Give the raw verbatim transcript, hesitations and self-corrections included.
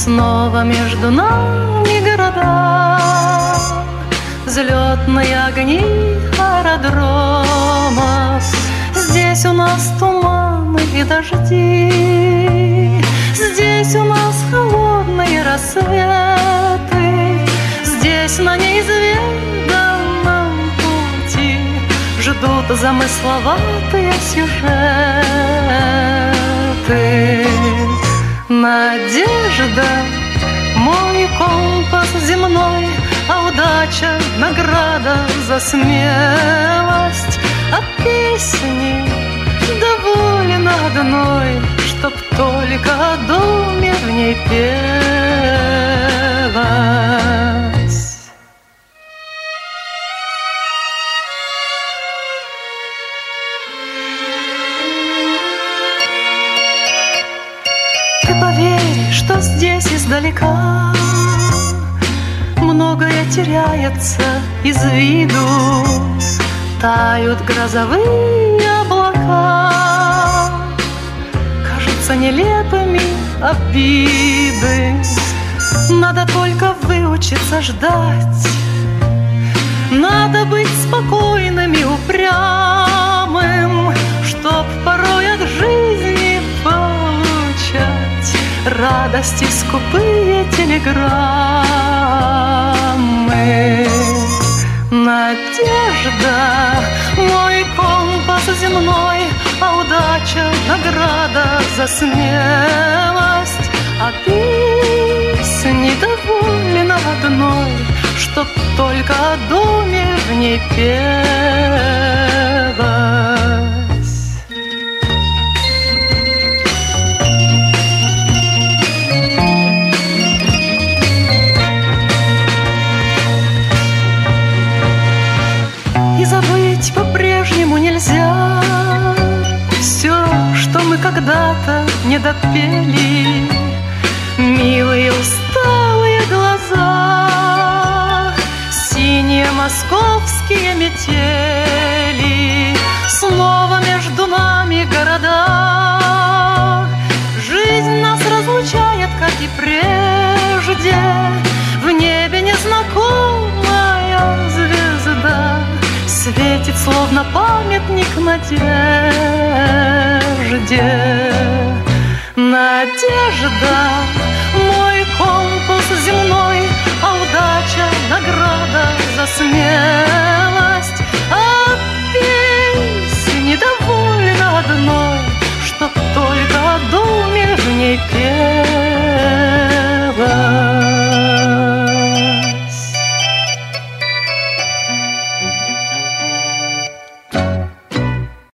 Снова между нами города, взлетные огни аэродромов. Здесь у нас туманы и дожди, здесь у нас холодные рассветы, здесь на неизведанном пути ждут замысловатые сюжеты. Надежда — мой компас земной, а удача — награда за смелость. А песни доволен одной, чтоб только о доме в ней пелось. Ты поверь, что здесь издалека многое теряется из виду. Тают грозовые облака, кажутся нелепыми обиды. Надо только выучиться ждать, надо быть спокойным и упрямым, чтоб порой от жизни получать радости скупые телеграммы. Надежда — мой компас земной, а удача — награда за смелость. А песни доволен одной, чтоб только о доме в ней пелось. И забыть по-прежнему нельзя все, что мы когда-то не допели. Милые усталые глаза, синие московские метели, снова между нами города. Жизнь нас разлучает, как и прежде, в небе незнакомая звезда светит, словно памятник надежде. Надежда — мой компас земной, а удача — награда за смерть.